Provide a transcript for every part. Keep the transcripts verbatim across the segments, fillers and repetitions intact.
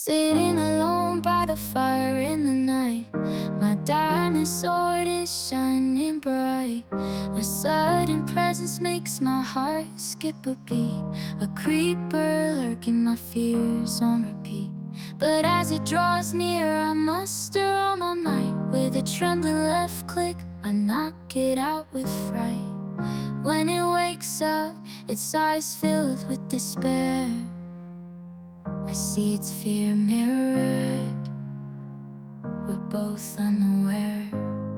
Sitting alone by the fire in the night, my diamond sword is shining bright. A sudden presence makes my heart skip a beat, a creeper lurking my fears on repeat. But as it draws near, I muster all my might. With a trembling left click, I knock it out with fright. When it wakes up, its eyes filled with despair. I see its fear mirrored, we're both unaware.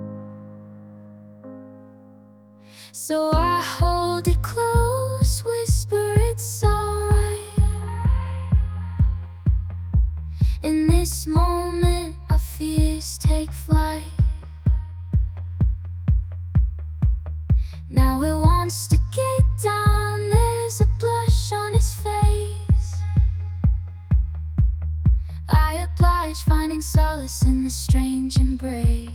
So I hold it close, whisper it's alright. In this moment, our fears take flight. Now it wants to get down, there's a blush on its face. I oblige, finding solace in the strange embrace.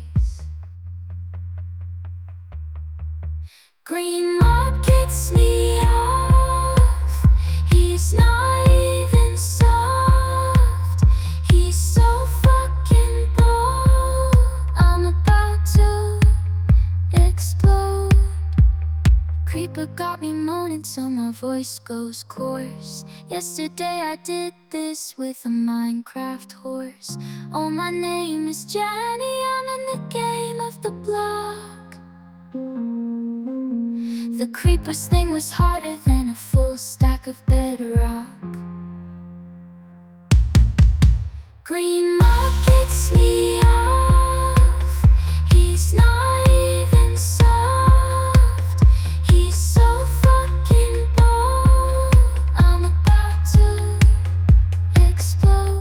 Green mob gets me off. He's not even soft. He's so fucking bold. I'm about to explode. Creeper got me moaning till my voice goes coarse. Yesterday I did this with a Minecraft horse. Oh, my name is Jenny, I'm in the game of the block. The creeper's thing was harder than a full stack of bedrock. Green mob gets me